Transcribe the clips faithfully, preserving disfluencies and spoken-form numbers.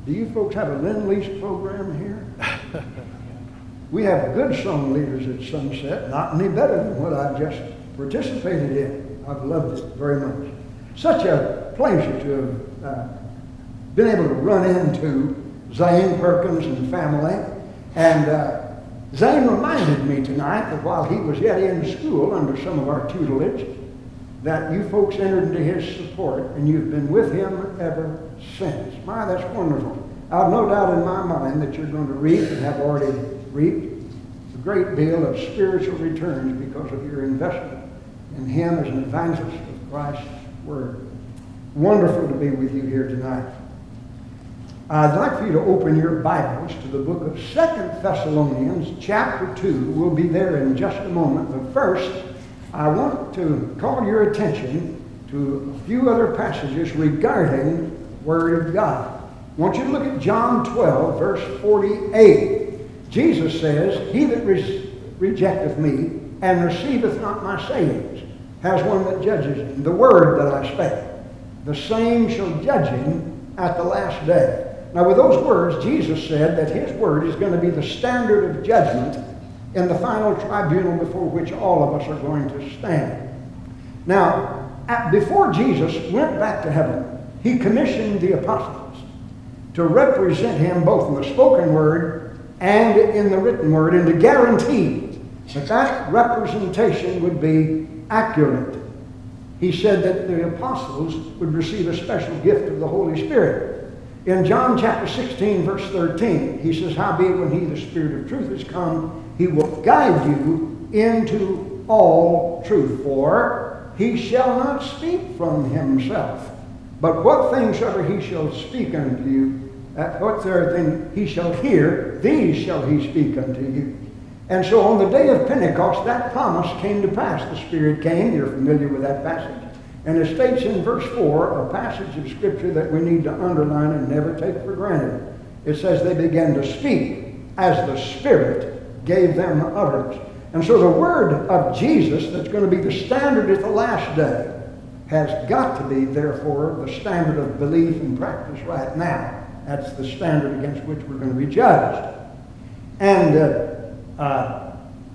Do you folks have a Lend-Lease program here? We have good song leaders at Sunset, not any better than what I've just participated in. I've loved it very much. Such a pleasure to have uh, been able to run into Zane Perkins and family. And uh, Zane reminded me tonight that while he was yet in school under some of our tutelage, that you folks entered into his support and you've been with him ever since. My, that's wonderful. I've no doubt in my mind that you're going to reap and have already reaped a great deal of spiritual returns because of your investment in him as an evangelist of Christ's Word. Wonderful to be with you here tonight. I'd like for you to open your Bibles to the book of Second Thessalonians, chapter two. We'll be there in just a moment. But first, I want to call your attention to a few other passages regarding the Word of God. I want you to look at John twelve, verse forty-eight. Jesus says, "He that re- rejecteth me and receiveth not my sayings has one that judges him. The word that I spake, the same shall judge him at the last day." Now with those words, Jesus said that his word is going to be the standard of judgment in the final tribunal before which all of us are going to stand. Now, at, before Jesus went back to heaven, he commissioned the apostles to represent him both in the spoken word and in the written word, and to guarantee that that representation would be accurate. He said that the apostles would receive a special gift of the Holy Spirit. In John chapter sixteen, verse thirteen, he says, "Howbeit when he, the Spirit of truth, is come, he will guide you into all truth. For he shall not speak from himself, but what things soever he shall speak unto you, Uh, whatsoever thing he shall hear, these shall he speak unto you." And so on the day of Pentecost, that promise came to pass. The Spirit came. You're familiar with that passage. And it states in verse four, a passage of Scripture that we need to underline and never take for granted. It says they began to speak as the Spirit gave them utterance. And so the word of Jesus that's going to be the standard at the last day has got to be, therefore, the standard of belief and practice right now. That's the standard against which we're going to be judged. And uh, uh,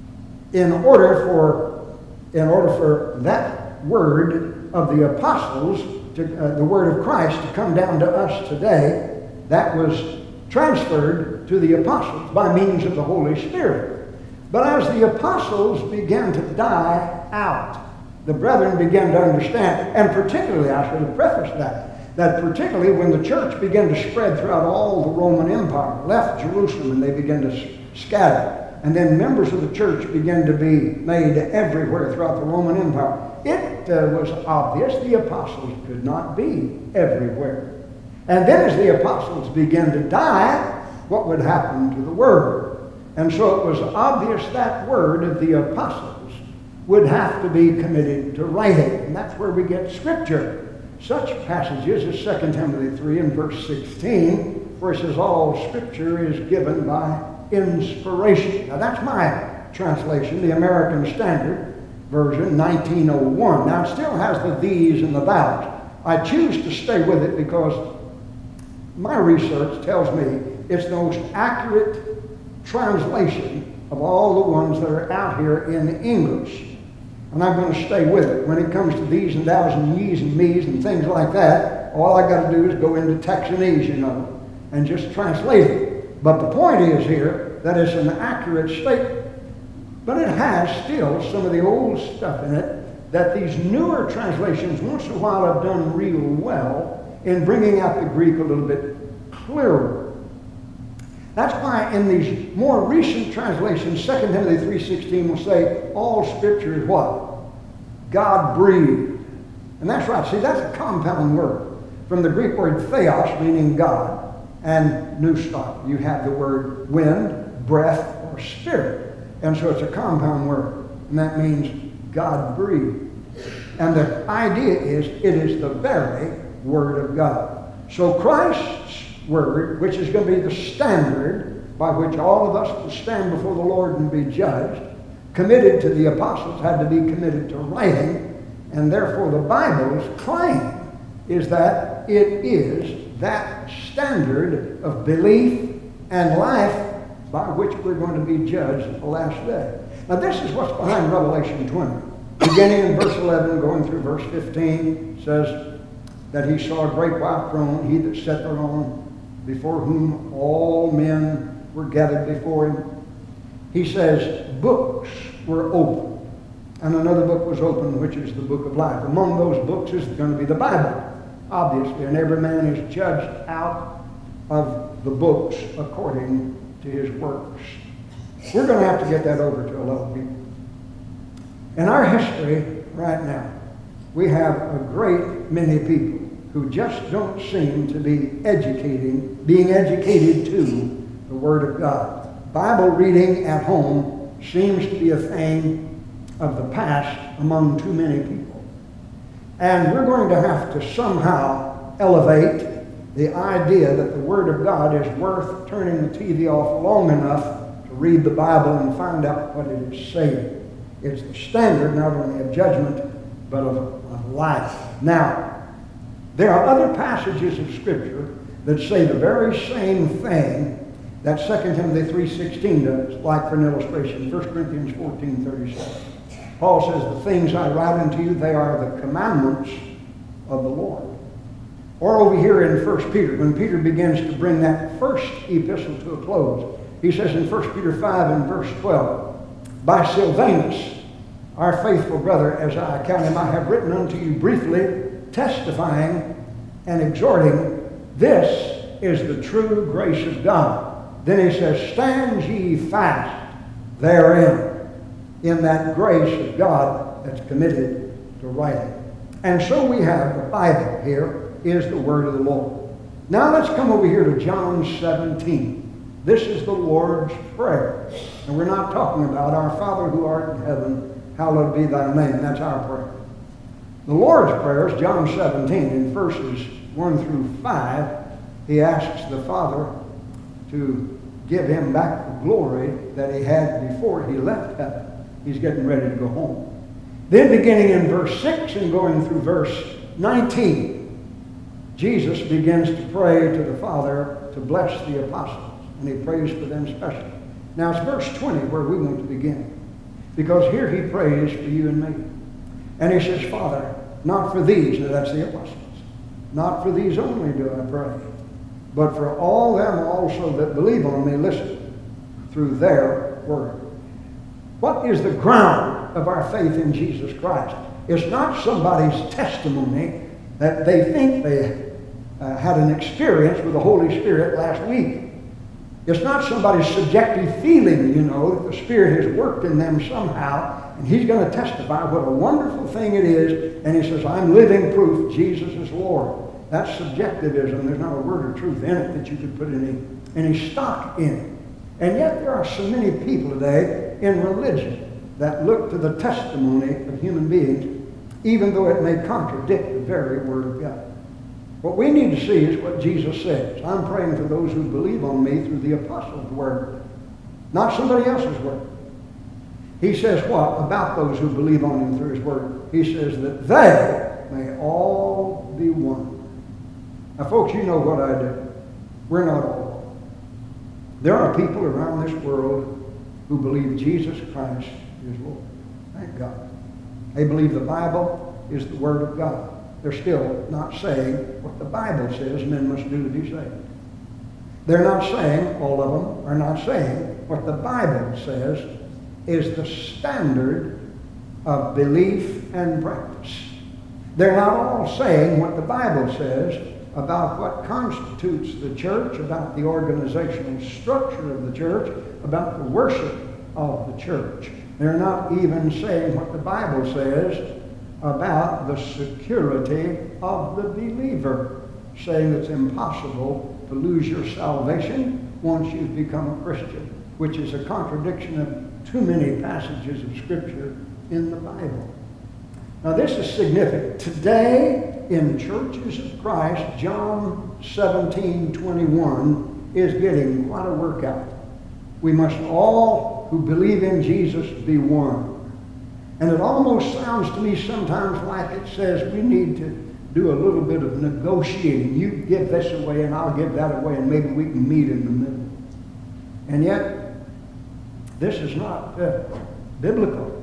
in order for in order for that word of the apostles, to, uh, the word of Christ, to come down to us today, that was transferred to the apostles by means of the Holy Spirit. But as the apostles began to die out, the brethren began to understand, and particularly, I should have prefaced that, that particularly when the church began to spread throughout all the Roman Empire, left Jerusalem and they began to scatter, and then members of the church began to be made everywhere throughout the Roman Empire, it uh, was obvious the apostles could not be everywhere. And then as the apostles began to die, what would happen to the word? And so it was obvious that word of the apostles would have to be committed to writing. And that's where we get Scripture. Such passages as Second Timothy three and verse sixteen, where it says all Scripture is given by inspiration. Now that's my translation, the American Standard Version, nineteen oh one. Now it still has the these and the thous. I choose to stay with it because my research tells me it's the most accurate translation of all the ones that are out here in English. And I'm going to stay with it. When it comes to these and thous and ye's and me's and things like that, all I got to do is go into Texanese, you know, and just translate it. But the point is here that it's an accurate statement. But it has still some of the old stuff in it that these newer translations once in a while have done real well in bringing out the Greek a little bit clearer. That's why in these more recent translations, Second Timothy three sixteen will say, all Scripture is what? God-breathed. And that's right. See, that's a compound word. From the Greek word theos, meaning God, and pneustos. You have the word wind, breath, or spirit. And so it's a compound word. And that means God-breathed. And the idea is, it is the very Word of God. So Christ's Word, which is going to be the standard by which all of us will stand before the Lord and be judged, committed to the apostles, had to be committed to writing, and therefore the Bible's claim is that it is that standard of belief and life by which we're going to be judged at the last day. Now this is what's behind Revelation twenty. Beginning in verse eleven, going through verse fifteen, says that he saw a great white throne, he that sat thereon, before whom all men were gathered before him. He says, books were opened, and another book was opened, which is the book of life. Among those books is going to be the Bible, obviously, and every man is judged out of the books according to his works. We're going to have to get that over to a lot of people. In our history right now, we have a great many people who just don't seem to be educating, being educated to the Word of God. Bible reading at home seems to be a thing of the past among too many people. And we're going to have to somehow elevate the idea that the Word of God is worth turning the T V off long enough to read the Bible and find out what it is saying. It's the standard not only of judgment, but of, of life. Now, there are other passages of Scripture that say the very same thing that Second Timothy three sixteen does, like for an illustration, First Corinthians fourteen thirty-seven. Paul says, the things I write unto you, they are the commandments of the Lord. Or over here in First Peter, when Peter begins to bring that first epistle to a close, he says in First Peter five and verse twelve, by Silvanus, our faithful brother, as I account him, I have written unto you briefly, testifying and exhorting, this is the true grace of God. Then he says, stand ye fast therein, in that grace of God that's committed to writing. And so we have the Bible here is the word of the Lord. Now let's come over here to John seventeen. This is the Lord's Prayer. And we're not talking about our Father who art in heaven, hallowed be thy name. That's our prayer. The Lord's Prayer is John seventeen. In verses one through five, he asks the Father to give him back the glory that he had before he left heaven. He's getting ready to go home. Then beginning in verse six and going through verse nineteen, Jesus begins to pray to the Father to bless the apostles, and he prays for them specially. Now it's verse twenty where we want to begin, because here he prays for you and me. And he says, Father, not for these, now that's the apostles, not for these only do I pray, but for all them also that believe on me, listen, through their word. What is the ground of our faith in Jesus Christ? It's not somebody's testimony that they think they uh, had an experience with the Holy Spirit last week. It's not somebody's subjective feeling, you know, that the Spirit has worked in them somehow, and he's going to testify what a wonderful thing it is, and he says, I'm living proof Jesus is Lord. That's subjectivism. There's not a word of truth in it that you could put any, any stock in. And yet there are so many people today in religion that look to the testimony of human beings, even though it may contradict the very Word of God. What we need to see is what Jesus says. I'm praying for those who believe on me through the apostles' word, not somebody else's word. He says what about those who believe on him through his word? He says that they may all be one. Now, folks, you know what I do. We're not all one. There are people around this world who believe Jesus Christ is Lord. Thank God. They believe the Bible is the Word of God. They're still not saying what the Bible says men must do to be saved. They're not saying, all of them are not saying what the Bible says is the standard of belief and practice. They're not all saying what the Bible says about what constitutes the church, about the organizational structure of the church, about the worship of the church. They're not even saying what the Bible says about the security of the believer, saying it's impossible to lose your salvation once you've become a Christian, which is a contradiction of too many passages of Scripture in the Bible. Now this is significant. Today in churches of Christ, John seventeen twenty-one is getting quite a workout. We must all who believe in Jesus be one. And it almost sounds to me sometimes like it says we need to do a little bit of negotiating. You give this away and I'll give that away, and maybe we can meet in the middle. And yet, this is not uh, biblical.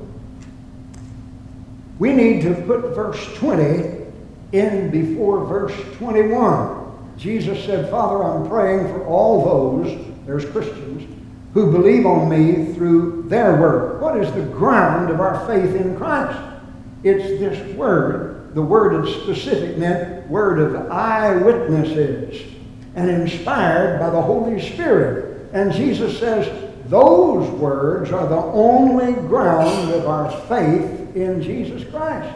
We need to put verse twenty in before verse twenty-one. Jesus said, Father, I'm praying for all those, there's Christians, who believe on me through their word. What is the ground of our faith in Christ? It's this word. The word is specific meant word of eyewitnesses and inspired by the Holy Spirit. And Jesus says those words are the only ground of our faith in Jesus Christ.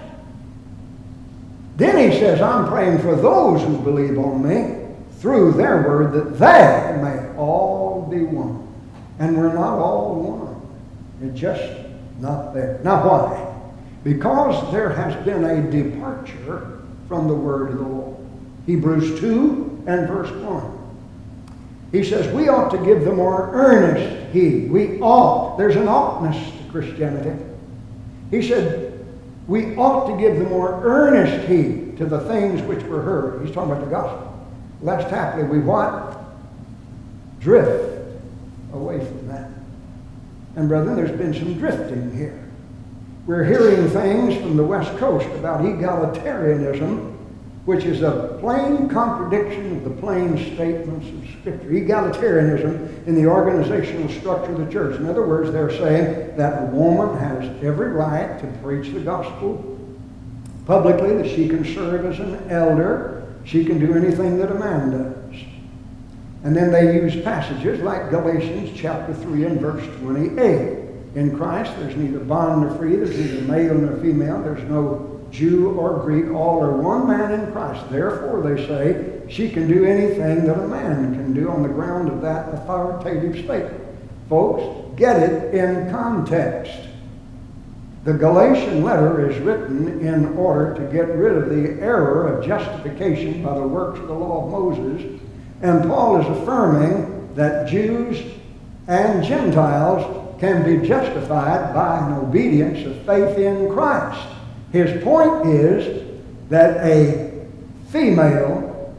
Then he says, I'm praying for those who believe on me through their word, that they may all be one. And we're not all one. It's just not there. Now why? Because there has been a departure from the word of the Lord. Hebrews two and verse one. He says, we ought to give the more earnest heed. We ought. There's an oughtness to Christianity. He said, we ought to give the more earnest heed to the things which were heard. He's talking about the gospel. Lest haply we what? Drift away from that. And brethren, there's been some drifting here. We're hearing things from the West Coast about egalitarianism, which is a plain contradiction of the plain statements of Scripture. Egalitarianism in the organizational structure of the church. In other words, they're saying that a woman has every right to preach the gospel publicly, that she can serve as an elder, she can do anything that a man does. And then they use passages like Galatians chapter three and verse twenty-eight. In Christ, there's neither bond nor free, there's neither male nor female, there's no Jew or Greek, all are one man in Christ. Therefore, they say, she can do anything that a man can do on the ground of that authoritative statement. Folks, get it in context. The Galatian letter is written in order to get rid of the error of justification by the works of the law of Moses. And Paul is affirming that Jews and Gentiles can be justified by an obedience of faith in Christ. His point is that a female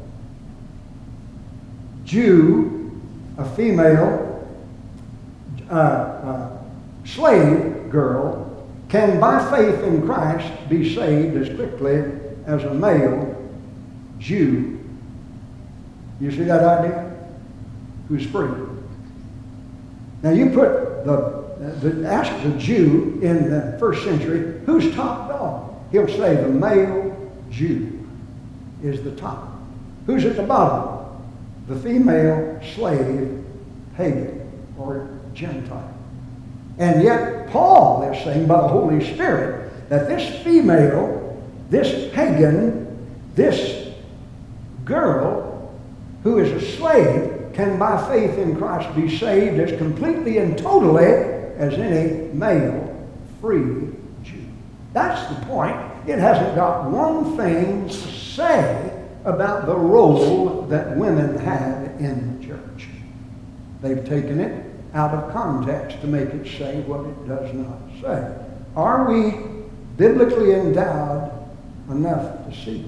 Jew, a female uh, uh, slave girl, can by faith in Christ be saved as quickly as a male Jew. You see that idea? Who's free. Now you put the, the ask the Jew in the first century, who's top dog? He'll say the male Jew is the top. Who's at the bottom? The female slave pagan or Gentile. And yet Paul is saying by the Holy Spirit that this female, this pagan, this girl who is a slave can by faith in Christ be saved as completely and totally as any male free Jew. That's the point. It hasn't got one thing to say about the role that women have in the church. They've taken it out of context to make it say what it does not say. Are we biblically endowed enough to see it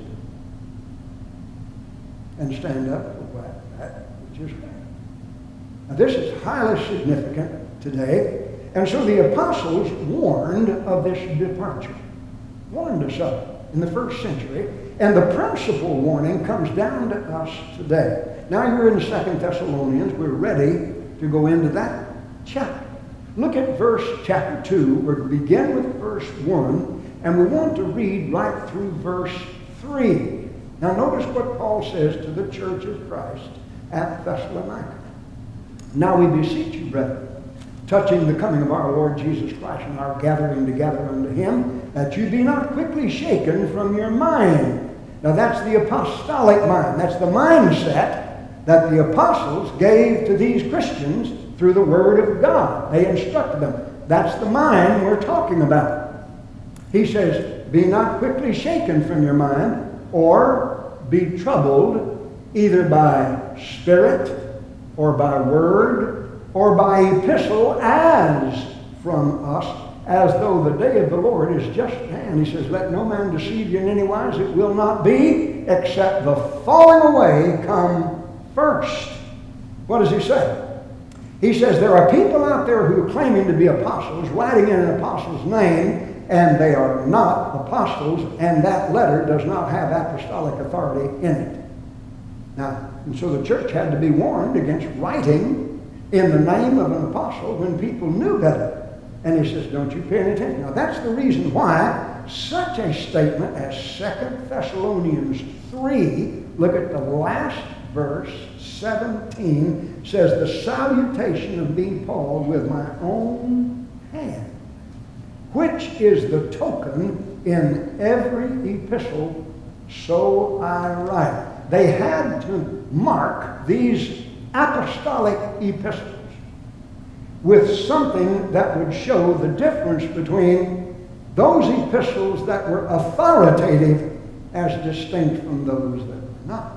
and stand up for what that which is right? Now this is highly significant today, and so the apostles warned of this departure, warned us of it in the first century, and the principal warning comes down to us today. Now you're in Second Thessalonians. We're ready to go into that chapter. Look at verse chapter two. We're going to begin with verse one, and we want to read right through verse three. Now notice what Paul says to the church of Christ at Thessalonica. Now we beseech you, brethren, touching the coming of our Lord Jesus Christ and our gathering together unto him, that you be not quickly shaken from your mind. Now that's the apostolic mind. That's the mindset that the apostles gave to these Christians through the Word of God. They instructed them. That's the mind we're talking about. He says, be not quickly shaken from your mind, or be troubled either by spirit, or by word, or by epistle, as from us, as though the day of the Lord is just at hand. He says, let no man deceive you in any wise. It will not be, except the falling away come first. What does he say? He says there are people out there who are claiming to be apostles, writing in an apostle's name, and they are not apostles, and that letter does not have apostolic authority in it. Now, and so the church had to be warned against writing in the name of an apostle when people knew better. And he says, don't you pay any attention. Now, that's the reason why such a statement as Second Thessalonians three, look at the last verse, seventeen, says, the salutation of thee, Paul, with my own hand, which is the token in every epistle, so I write. They had to mark these apostolic epistles with something that would show the difference between those epistles that were authoritative as distinct from those that were not.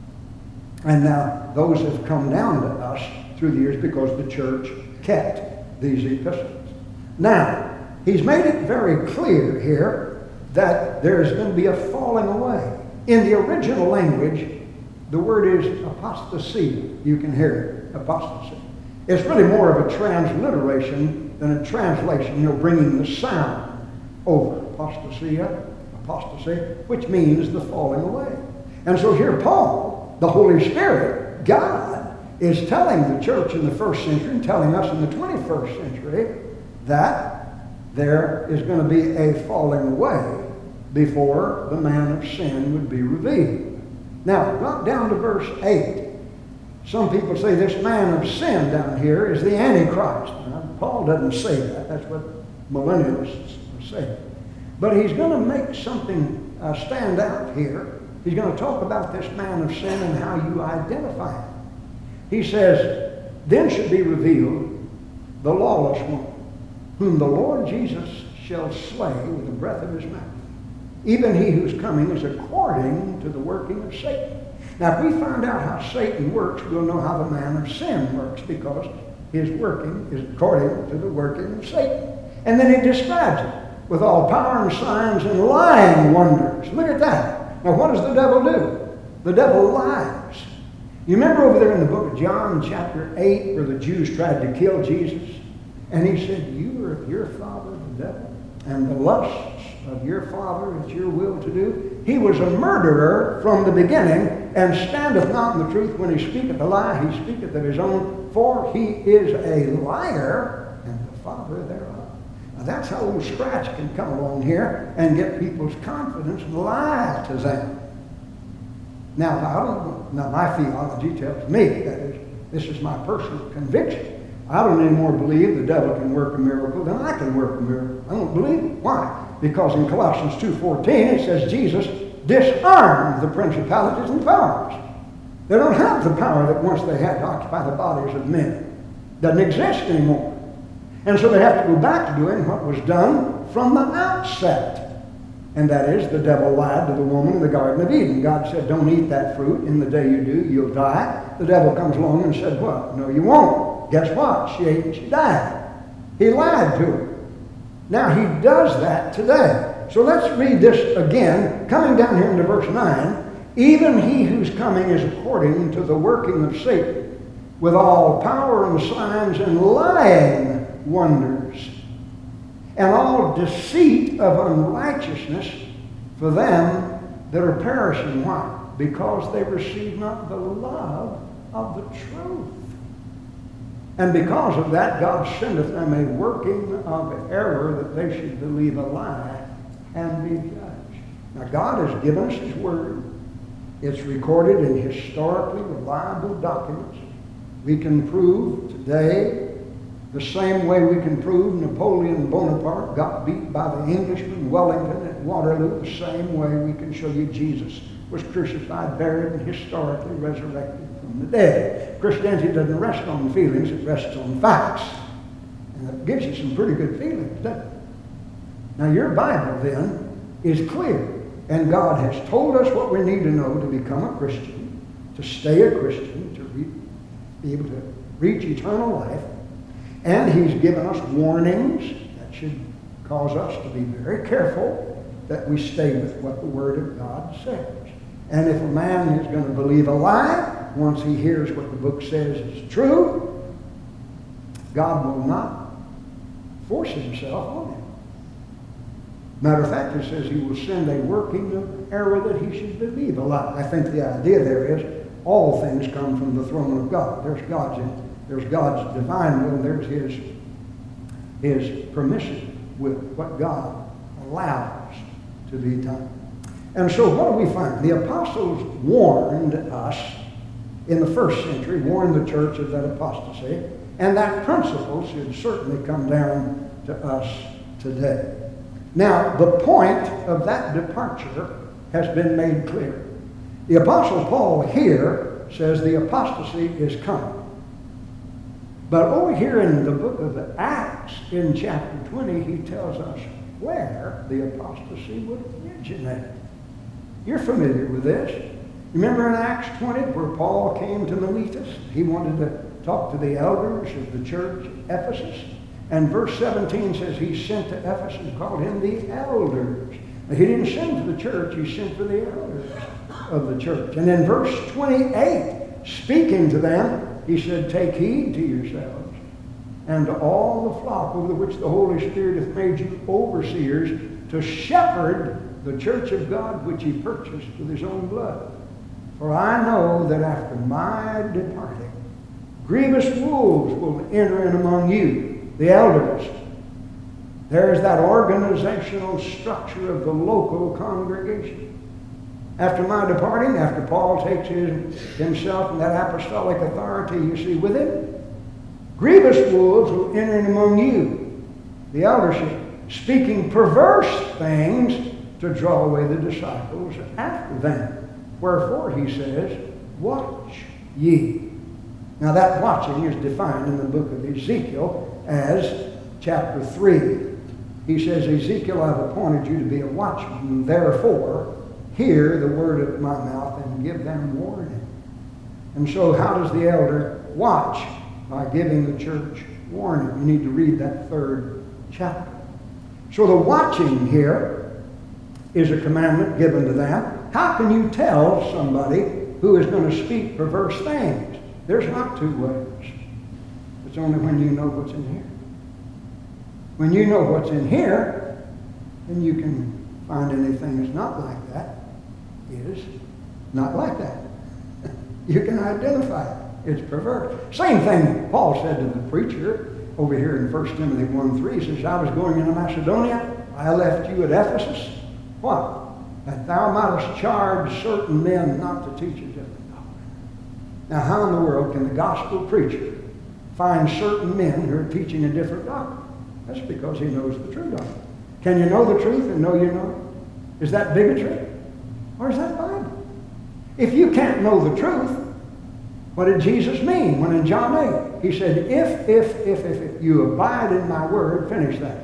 And now those have come down to us through the years because the church kept these epistles. Now, he's made it very clear here that there's going to be a falling away. In the original language, the word is apostasy. You can hear it, apostasy. It's really more of a transliteration than a translation, you know, bringing the sound over. Apostasia, apostasy, which means the falling away. And so here Paul, the Holy Spirit, God, is telling the church in the first century and telling us in the twenty-first century that there is going to be a falling away before the man of sin would be revealed. Now, drop down to verse eight. Some people say this man of sin down here is the Antichrist. Now, Paul doesn't say that. That's what millennialists are saying. But he's going to make something uh, stand out here. He's going to talk about this man of sin and how you identify him. He says, then should be revealed the lawless one, whom the Lord Jesus shall slay with the breath of his mouth. Even he who's coming is according to the working of Satan. Now, if we find out how Satan works, we'll know how the man of sin works, because his working is according to the working of Satan. And then he describes it with all power and signs and lying wonders. Look at that. Now, what does the devil do? The devil lies. You remember over there in the book of John, chapter eight, where the Jews tried to kill Jesus? And he said, you are of your father, the devil, and the lusts of your father it's your will to do. He was a murderer from the beginning, and standeth not in the truth when he speaketh a lie. He speaketh of his own, for he is a liar and the father thereof. Now that's how old Scratch can come along here and get people's confidence and lie to them. Now, I don't, now my theology tells me, that is, this is my personal conviction. I don't anymore believe the devil can work a miracle than I can work a miracle. I don't believe it. Why? Because in Colossians two fourteen it says Jesus disarmed the principalities and powers. They don't have the power that once they had to occupy the bodies of men. Doesn't exist anymore. And so they have to go back to doing what was done from the outset. And that is, the devil lied to the woman in the Garden of Eden. God said, don't eat that fruit. In the day you do, you'll die. The devil comes along and said, what? No, you won't. Guess what? She ate and she died. He lied to her. Now, he does that today. So let's read this again, coming down here into verse nine. Even he who's coming is according to the working of Satan, with all power and signs and lying wonders, and all deceit of unrighteousness for them that are perishing. Why? Because they receive not the love of the truth. And because of that, God sendeth them a working of error, that they should believe a lie and be judged. Now, God has given us his word. It's recorded in historically reliable documents. We can prove today, the same way we can prove Napoleon Bonaparte got beat by the Englishman Wellington at Waterloo, the same way we can show you Jesus was crucified, buried, and historically resurrected from the dead. Christianity doesn't rest on feelings, it rests on facts. And it gives you some pretty good feelings, doesn't it? Now, your Bible, then, is clear. And God has told us what we need to know to become a Christian, to stay a Christian, to re- be able to reach eternal life. And he's given us warnings that should cause us to be very careful that we stay with what the Word of God says. And if a man is going to believe a lie, once he hears what the book says is true, God will not force himself on him. Matter of fact, it says he will send a working of error that he should believe a lie. I think the idea there is all things come from the throne of God. There's God's, there's God's divine will, and there's his, his permission with what God allows to be done. And so what do we find? The apostles warned us in the first century, warned the church of that apostasy, and that principle should certainly come down to us today. Now, the point of that departure has been made clear. The Apostle Paul here says the apostasy is coming. But over here in the book of Acts, in chapter twenty, he tells us where the apostasy would originate. You're familiar with this. Remember in Acts twenty where Paul came to Miletus? He wanted to talk to the elders of the church at Ephesus. And verse seventeen says he sent to Ephesus and called in the elders. Now, he didn't send to the church, he sent for the elders of the church. And in verse twenty-eight, speaking to them, he said, take heed to yourselves and to all the flock over which the Holy Spirit hath made you overseers to shepherd the church of God which he purchased with his own blood. For I know that after my departing, grievous wolves will enter in among you, the elders. There's that organizational structure of the local congregation. After my departing, after Paul takes his, himself and that apostolic authority you see with him, grievous wolves will enter in among you, the eldership, speaking perverse things to draw away the disciples after them. Wherefore, he says, watch ye. Now that watching is defined in the book of Ezekiel as chapter three. He says, Ezekiel, I've appointed you to be a watchman, therefore hear the word of my mouth and give them warning. And so how does the elder watch? By giving the church warning. You need to read that third chapter. So the watching here is a commandment given to them. How can you tell somebody who is going to speak perverse things? There's not two ways. It's only when you know what's in here. When you know what's in here, then you can find anything that's not like that is not like that. You can identify it. It's perverse. Same thing Paul said to the preacher over here in First Timothy one three. He says, I was going into Macedonia. I left you at Ephesus. What? That thou mightest charge certain men not to teach a different doctrine. Now, how in the world can the gospel preacher find certain men who are teaching a different doctrine? That's because he knows the true doctrine. Can you know the truth and know you know it? Is that bigotry? Or is that Bible? If you can't know the truth, what did Jesus mean when in John eight? He said, if, if, if, if, if you abide in my word, finish that.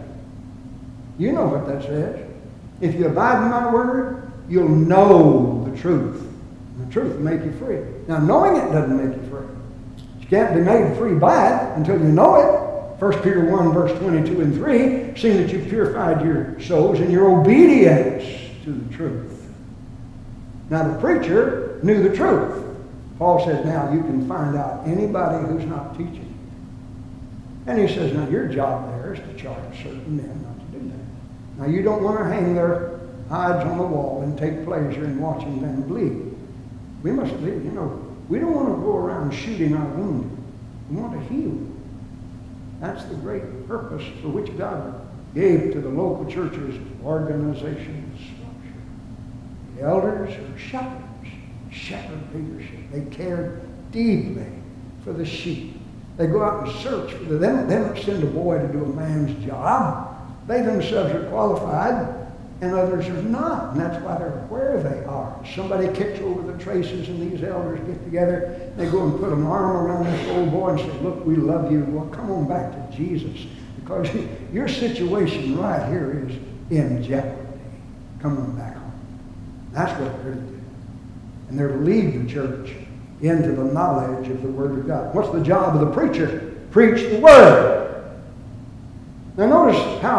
You know what that says. If you abide in my word, you'll know the truth. And the truth will make you free. Now, knowing it doesn't make you free. You can't be made free by it until you know it. First Peter one, verse twenty-two and three, seeing that you've purified your souls in your obedience to the truth. Now, the preacher knew the truth. Paul says, now you can find out anybody who's not teaching. And he says, now your job there is to charge certain men not to do that. Now, you don't want to hang their hides on the wall and take pleasure in watching them bleed. We must leave, you know, we don't want to go around shooting our wounded. We want to heal. That's the great purpose for which God gave to the local churches organization structure. The elders are shepherds, shepherd leadership. They care deeply for the sheep. They go out and search for the, they don't, they don't send a boy to do a man's job. They themselves are qualified, and others are not. And that's why they're where they are. Somebody kicks over the traces, and these elders get together. They go and put an arm around this old boy and say, look, we love you. Well, come on back to Jesus, because your situation right here is in jeopardy. Come on back home. That's what they're to do. And they're to lead the church into the knowledge of the Word of God. What's the job of the preacher? Preach the Word. Now notice how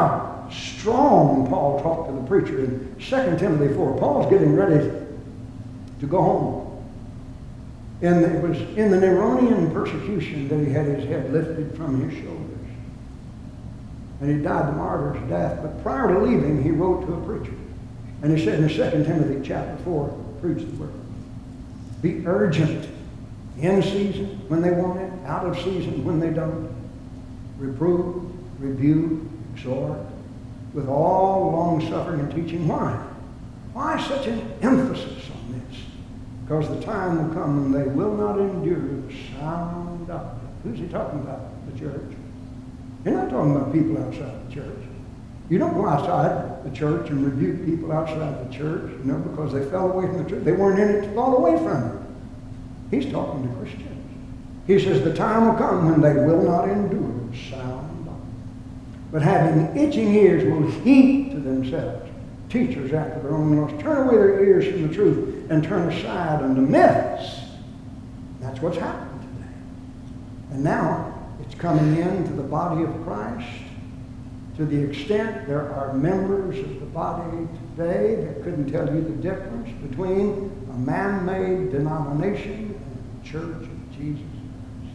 how strong Paul talked to the preacher in Second Timothy four. Paul's getting ready to go home. And it was in the Neronian persecution that he had his head lifted from his shoulders. And he died the martyr's death. But prior to leaving, he wrote to a preacher. And he said in Second Timothy chapter four, preach the word. Be urgent, in season when they want it, out of season when they don't. Reprove, rebuke, exhort, with all long-suffering and teaching. Why? Why such an emphasis on this? Because the time will come when they will not endure the sound doctrine. Who's he talking about? The church. You're not talking about people outside the church. You don't go outside the church and rebuke people outside the church, you know, because they fell away from the church. They weren't in it to fall away from it. He's talking to Christians. He says the time will come when they will not endure sound doctrine, but having itching ears will heap to themselves teachers after their own lusts, turn away their ears from the truth and turn aside unto myths. That's what's happened today. And now it's coming into the body of Christ to the extent there are members of the body today that couldn't tell you the difference between a man-made denomination and the Church of Jesus Christ.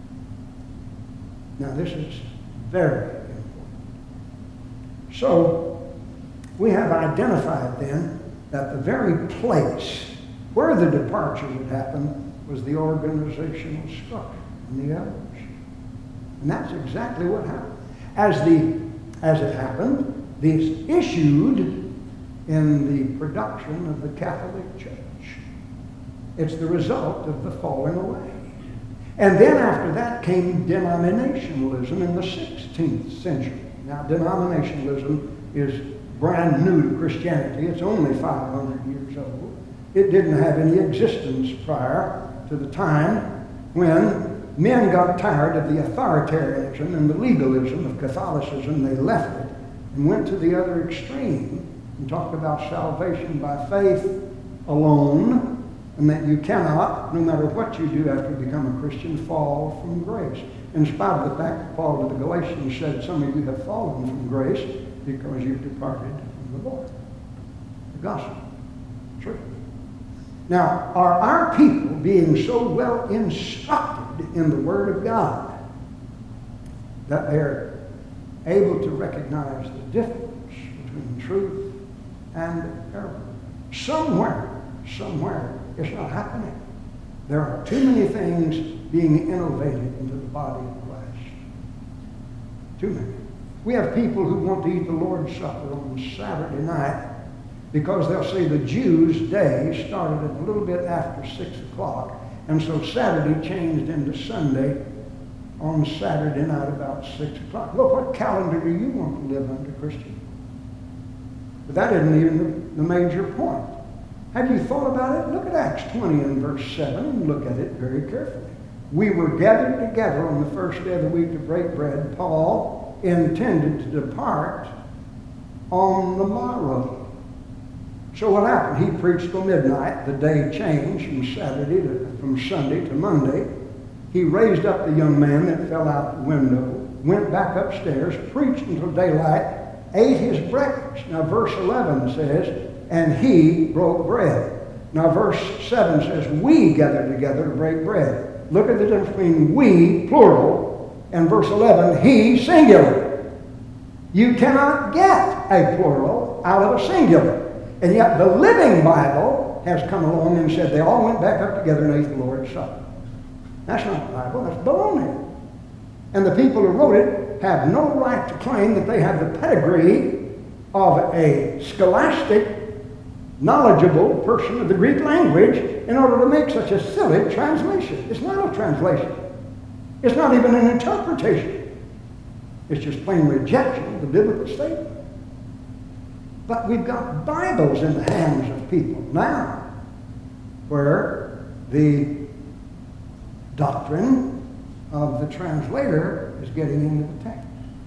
Now this is very important. So we have identified then that the very place where the departure would happen was the organizational structure and the elders. And that's exactly what happened. As the As it happened, this issued in the production of the Catholic Church. It's the result of the falling away. And then after that came denominationalism in the sixteenth century. Now, denominationalism is brand new to Christianity. It's only five hundred years old. It didn't have any existence prior to the time when men got tired of the authoritarianism and the legalism of Catholicism. They left it and went to the other extreme and talked about salvation by faith alone, and that you cannot, no matter what you do after you become a Christian, fall from grace. In spite of the fact that Paul to the Galatians said, some of you have fallen from grace because you've departed from the Lord. The gospel. True. Now, are our people being so well instructed in the Word of God that they're able to recognize the difference between truth and error? Somewhere, somewhere, it's not happening. There are too many things being innovated into the body of Christ. Too many. We have people who want to eat the Lord's Supper on Saturday night because they'll say the Jews' day started a little bit after six o'clock, and so Saturday changed into Sunday on Saturday night about six o'clock. Look, what calendar do you want to live under, Christian? But that isn't even the, the major point. Have you thought about it? Look at Acts twenty and verse seven and look at it very carefully. We were gathered together on the first day of the week to break bread. Paul intended to depart on the morrow. So what happened? He preached till midnight. The day changed from Saturday to from Sunday to Monday. He raised up the young man that fell out the window, went back upstairs, preached until daylight, ate his breakfast. Now verse eleven says, and he broke bread. Now verse seven says, we gathered together to break bread. Look at the difference between we, plural, and verse eleven, he, singular. You cannot get a plural out of a singular. And yet the Living Bible has come along and said they all went back up together and ate the Lord's Supper. That's not the Bible, that's baloney. And the people who wrote it have no right to claim that they have the pedigree of a scholastic, knowledgeable person of the Greek language in order to make such a silly translation. It's not a translation. It's not even an interpretation. It's just plain rejection of the biblical statement. But we've got Bibles in the hands of people now where the doctrine of the translator is getting into the text.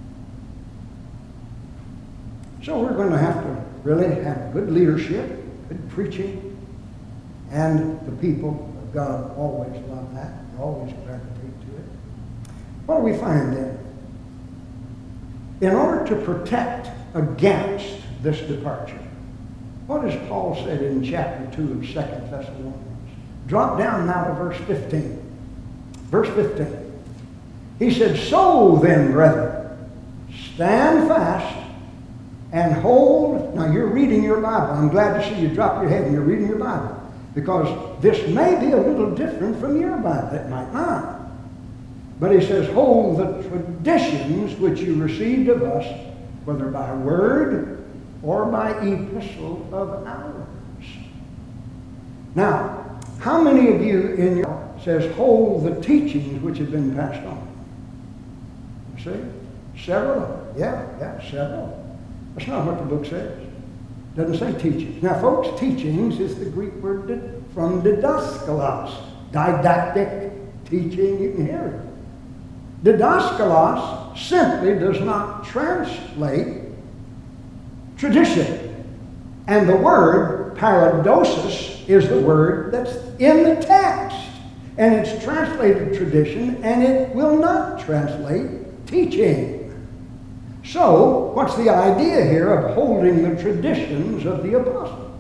So we're going to have to really have good leadership, good preaching, and the people of God always love that. They always gravitate to it. What do we find then? in order to protect against this departure, what has Paul said in chapter two of Second Thessalonians? Drop down now to verse fifteen. Verse fifteen. He said, "So then, brethren, stand fast and hold." Now you're reading your Bible. I'm glad to see you drop your head and you're reading your Bible, because this may be a little different from your Bible. It might not. But he says, "Hold the traditions which you received of us, whether by word or by epistle of ours." Now, how many of you in your says, "Hold the teachings which have been passed on"? You see? Several of them. Yeah, yeah, several. That's not what the book says. It doesn't say teachings. Now, folks, teachings is the Greek word did, from didaskalos. Didactic teaching, you can hear it. Didaskalos simply does not translate tradition. And the word paradosis is the word that's in the text. And it's translated tradition, and it will not translate teaching. So, what's the idea here of holding the traditions of the apostles?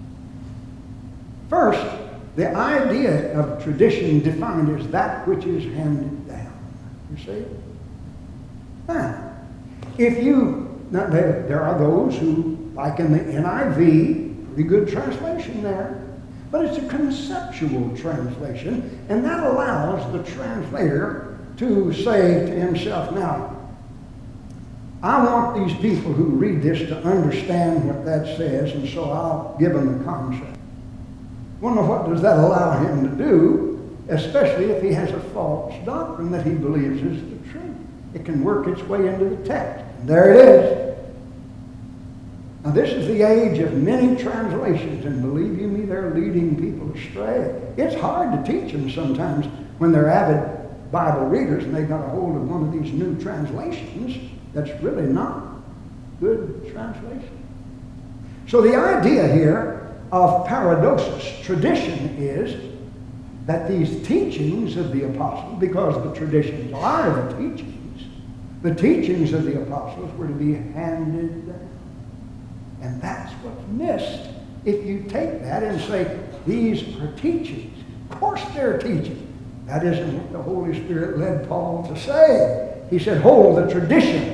First, the idea of tradition defined as that which is handed down. You see? Now, if you, now there, there are those who, like in the N I V, pretty good translation there, but it's a conceptual translation, and that allows the translator to say to himself, now, I want these people who read this to understand what that says, and so I'll give them the concept. Wonder what does that allow him to do, especially if he has a false doctrine that he believes is the truth. It can work its way into the text. And there it is. Now this is the age of many translations, and believe you me, they're leading people astray. It's hard to teach them sometimes when they're avid Bible readers and they got a hold of one of these new translations that's really not good translation. So the idea here of paradosis, tradition, is that these teachings of the apostles, because the traditions are the teachings, the teachings of the apostles were to be handed down. And that's what's missed if you take that and say, these are teachings. Of course they're teaching. That isn't what the Holy Spirit led Paul to say. He said, hold the traditions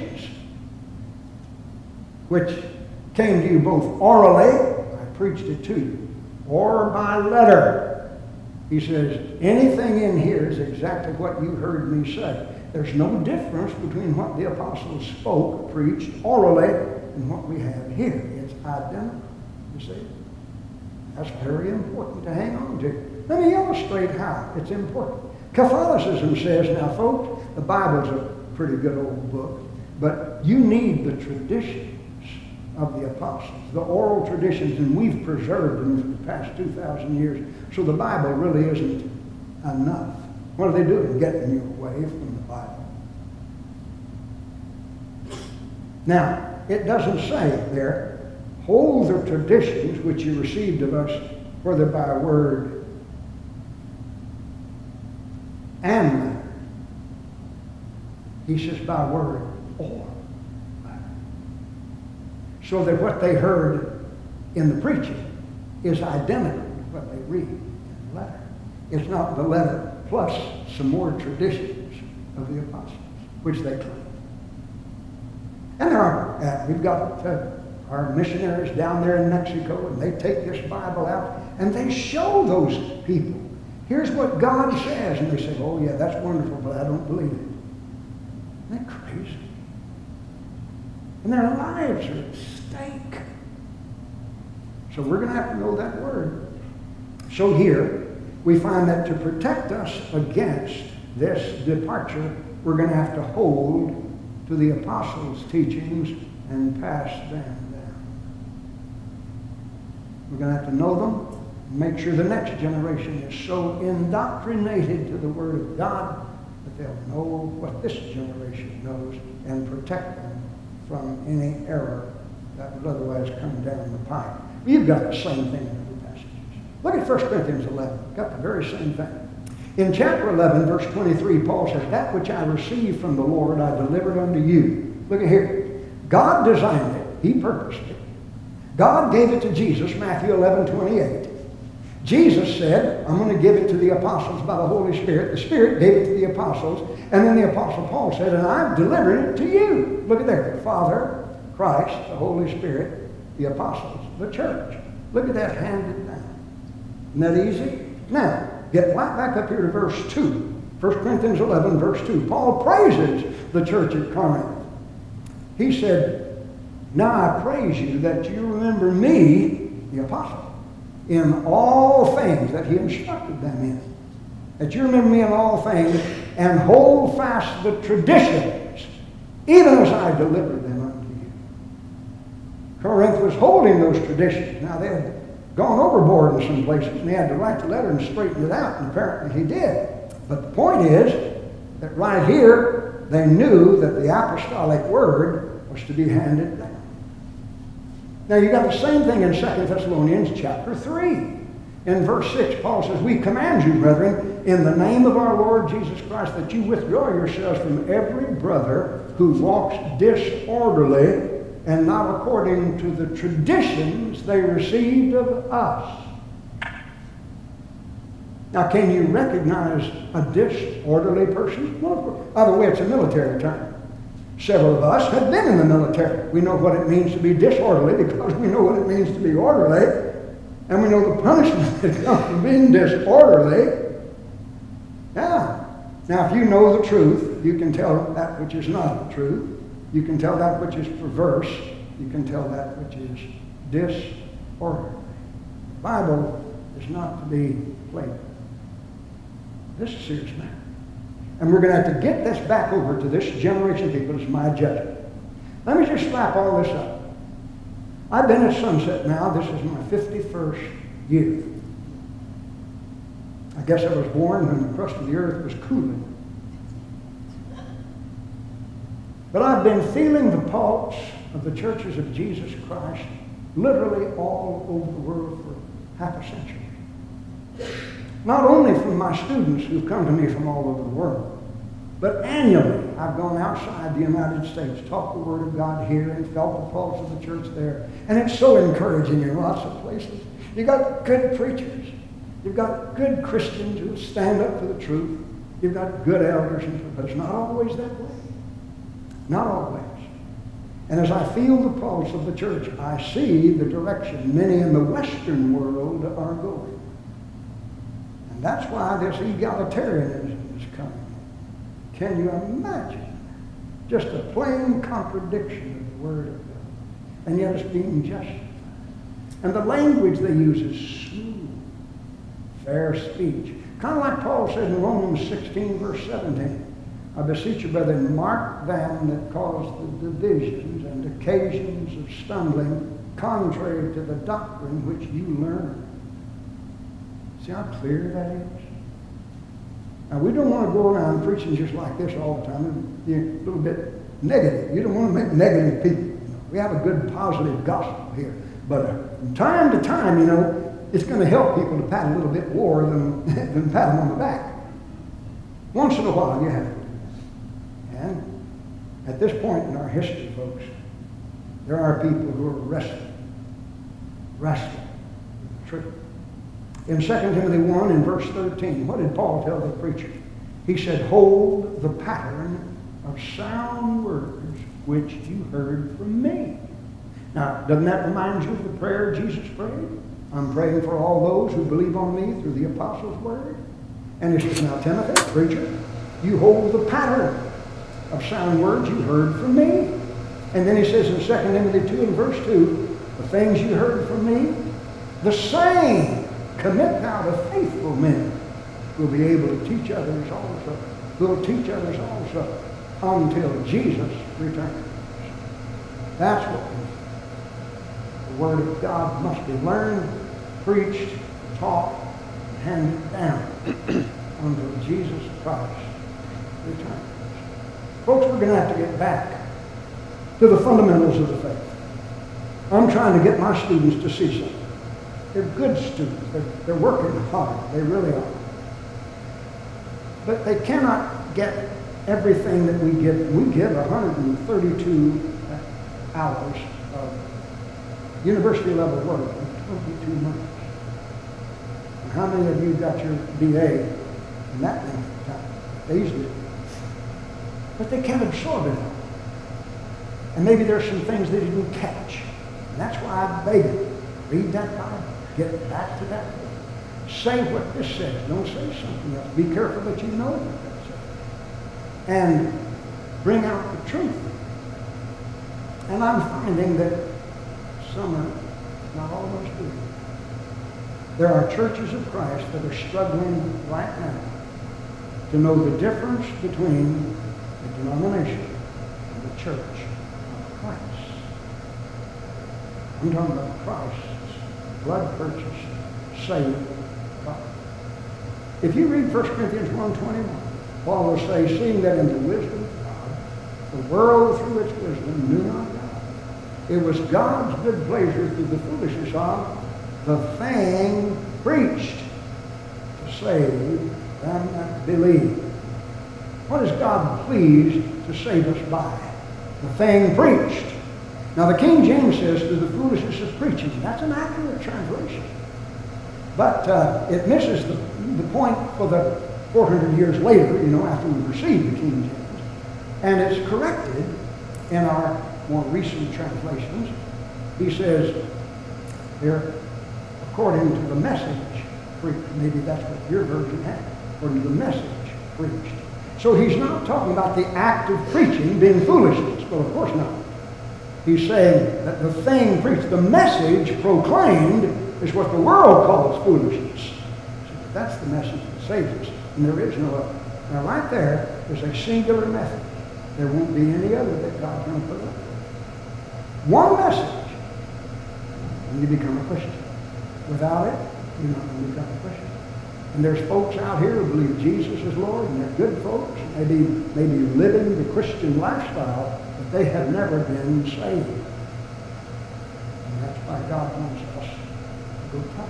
which came to you both orally, I preached it to you, or by letter. He says, anything in here is exactly what you heard me say. There's no difference between what the apostles spoke, preached orally, and what we have here. It's identical, you see. That's very important to hang on to. Let me illustrate how it's important. Catholicism says, now folks, the Bible's a pretty good old book, but you need the traditions of the apostles, the oral traditions, and we've preserved them for the past two thousand years. So the Bible really isn't enough. What are they doing? Getting you away from the Bible. Now, it doesn't say there, hold the traditions which you received of us, whether by word and letter. He says by word or letter. So that what they heard in the preaching is identical to what they read in the letter. It's not the letter plus some more traditions of the apostles, which they claim. And there are, uh, we've got uh, our missionaries down there in Mexico, and they take this Bible out, and they show those people, here's what God says, and they say, oh yeah, that's wonderful, but I don't believe it. Isn't that crazy? And their lives are at stake. So we're going to have to know that word. So here, we find that to protect us against this departure, we're going to have to hold to the apostles' teachings and pass them down. We're going to have to know them and make sure the next generation is so indoctrinated to the Word of God that they'll know what this generation knows and protect them from any error that would otherwise come down the pipe. You've got the same thing in other passages. Look at First Corinthians eleven. Got the very same thing. In chapter eleven, verse twenty-three, Paul says, that which I received from the Lord I delivered unto you, Look at here. God designed it. He purposed it. God gave it to Jesus, Matthew eleven twenty-eight. Jesus said, I'm going to give it to the apostles by the Holy Spirit. The Spirit gave it to the apostles. And then the Apostle Paul said, and I've delivered it to you. Look at there. Father, Christ, the Holy Spirit, the apostles, the church. Look at that handed down. Isn't that easy? Now, get right back up here to verse two. First Corinthians eleven, verse two. Paul praises the church at Corinth. He said, now I praise you that you remember me, the apostle, in all things that he instructed them in. That you remember me in all things and hold fast the traditions, even as I delivered them unto you. Corinth was holding those traditions. Now they had gone overboard in some places, and he had to write the letter and straighten it out, and apparently he did. But the point is that right here, they knew that the apostolic word was to be handed down. Now you got the same thing in Second Thessalonians chapter three. In verse six, Paul says, we command you, brethren, in the name of our Lord Jesus Christ, that you withdraw yourselves from every brother who walks disorderly and not according to the traditions they received of us. Now, can you recognize a disorderly person? Well, by the way, it's a military term. Several of us have been in the military. We know what it means to be disorderly because we know what it means to be orderly. And we know the punishment that comes from being disorderly. Yeah. Now, if you know the truth, you can tell that which is not the truth. You can tell that which is perverse. You can tell that which is disorderly. The Bible is not to be played with. This is a serious matter. And we're going to have to get this back over to this generation of people. It's my judgment. Let me just slap all this up. I've been at Sunset now. This is my fifty-first year. I guess I was born when the crust of the earth was cooling. But I've been feeling the pulse of the churches of Jesus Christ literally all over the world for half a century. Not only from my students who've come to me from all over the world, but annually I've gone outside the United States, taught the Word of God here, and felt the pulse of the church there. And it's so encouraging in lots of places. You've got good preachers. You've got good Christians who stand up for the truth. You've got good elders, but it's not always that way. Not always. And as I feel the pulse of the church, I see the direction many in the Western world are going. And that's why this egalitarianism is coming. Can you imagine? Just a plain contradiction of the Word of God. And yet it's being justified. And the language they use is smooth, fair speech. Kind of like Paul said in Romans sixteen, verse seventeen. I beseech you, brethren, mark them that cause the divisions and occasions of stumbling, contrary to the doctrine which you learn. See how clear that is? Now, we don't want to go around preaching just like this all the time and be a little bit negative. You don't want to make negative people. You know, we have a good, positive gospel here. But uh, from time to time, you know, it's going to help people to pat a little bit more than, than pat them on the back. Once in a while, you have to do that. And at this point in our history, folks, there are people who are wrestling, wrestling with the truth. In Second Timothy one, in verse thirteen, what did Paul tell the preacher? He said, hold the pattern of sound words which you heard from me. Now, doesn't that remind you of the prayer Jesus prayed? I'm praying for all those who believe on me through the apostles' word. And he says, now, Timothy, preacher, you hold the pattern of sound words you heard from me. And then he says in Second Timothy two, in verse two, the things you heard from me, the same commit thou to faithful men who will be able to teach others also, who will teach others also until Jesus returns. That's what we need. The Word of God must be learned, preached, taught, and handed down until Jesus Christ returns. Folks, we're going to have to get back to the fundamentals of the faith. I'm trying to get my students to see something. They're good students. They're, they're working hard. They really are. But they cannot get everything that we give. We give one hundred thirty-two hours of university level work in twenty-two months. And how many of you got your B A in that length of time? They easily do. But they can't absorb it all. And maybe there's some things they didn't catch. And that's why I beg you, read that Bible, get back to that book. Say what this says. Don't say something else. Be careful that you know what that says. And bring out the truth. And I'm finding that some are, not all of us do. There are churches of Christ that are struggling right now to know the difference between the denomination and the church of Christ. I'm talking about Christ's blood purchase, saved God. If you read First Corinthians one twenty-one, Paul will say, seeing that in the wisdom of God, the world through its wisdom knew not God. It was God's good pleasure through the foolishness of the thing preached to save them that believe. What is God pleased to save us by? The thing preached. Now the King James says through the foolishness of preaching. That's an accurate translation. But uh, it misses the, the point for the four hundred years later, you know, after we received the King James. And it's corrected in our more recent translations. He says here, according to the message preached. Maybe that's what your version had. According to the message preached. So he's not talking about the act of preaching being foolishness. Well, of course not. He's saying that the thing preached, the message proclaimed, is what the world calls foolishness. So that's the message that saves us. And there is no other. Now right there is a singular method. There won't be any other that God's going to put up with. One message, and you become a Christian. Without it, you're not going to become a Christian. And there's folks out here who believe Jesus is Lord, and they're good folks, maybe, maybe living the Christian lifestyle, but they have never been saved. And that's why God wants us to go talk.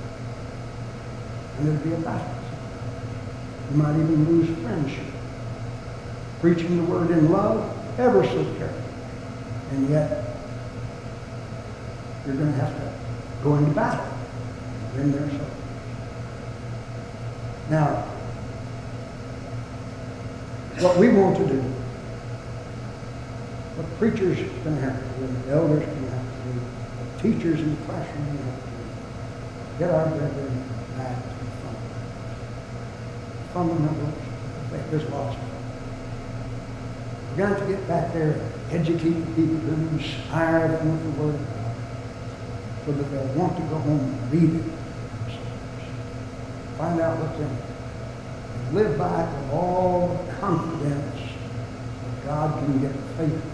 And there'll be a battle. You might even lose friendship. Preaching the word in love, ever so carefully. And yet, you're going to have to go into battle. Win their souls. Now, what we want to do, what preachers are going to have to do, the elders are going to have to do, the teachers in the classroom are going to have to do, get our brethren back to the fundamentals. Fundamentals, I think there's lots of them. We're going to have to get back there and educate the people and inspire them with the Word of God so that they'll want to go home and read it. Find out what's in it. And live by it with all the confidence that God can get faithful.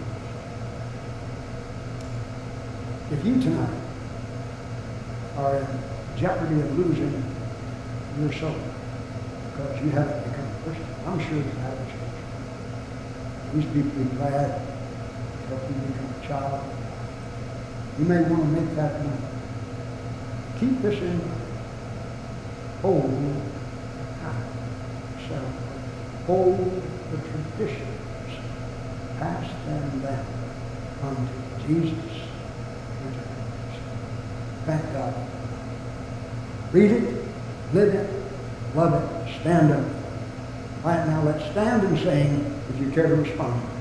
If you tonight are in jeopardy of losing your soul because you haven't become a Christian, I'm sure the average Christian. These people will be glad to help you become a child. You may want to make that move. Keep this in mind. Hold the power. Hold the traditions passed them down unto Jesus and to Christ. Thank God. Read it, live it, love it, stand up. Right now, let's stand and sing if you care to respond.